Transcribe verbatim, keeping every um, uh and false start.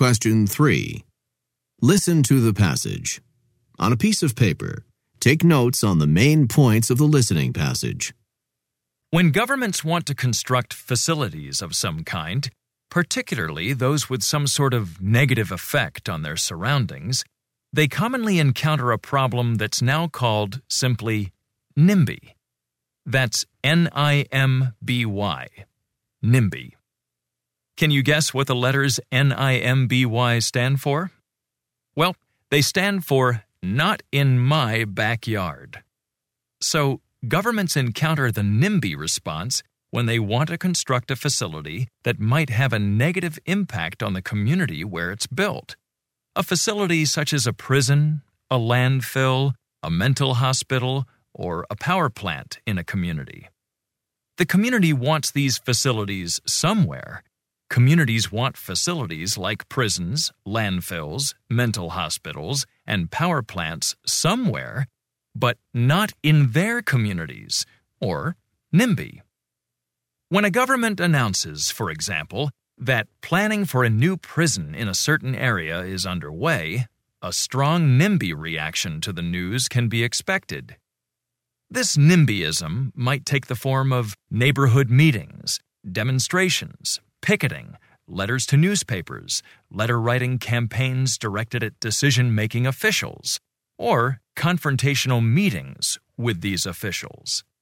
Question three. Listen to the passage. On a piece of paper, take notes on the main points of the listening passage. When governments want to construct facilities of some kind, particularly those with some sort of negative effect on their surroundings, they commonly encounter a problem that's now called simply NIMBY. That's N I M B Y. NIMBY. Can you guess what the letters N I M B Y stand for? Well, they stand for Not in My Backyard. So, governments encounter the NIMBY response when they want to construct a facility that might have a negative impact on the community where it's built. A facility such as a prison, a landfill, a mental hospital, or a power plant in a community. The community wants these facilities somewhere. Communities want facilities like prisons, landfills, mental hospitals, and power plants somewhere, but not in their communities, or NIMBY. When a government announces, for example, that planning for a new prison in a certain area is underway, a strong NIMBY reaction to the news can be expected. This NIMBYism might take the form of neighborhood meetings, demonstrations, picketing, letters to newspapers, letter-writing campaigns directed at decision-making officials, or confrontational meetings with these officials.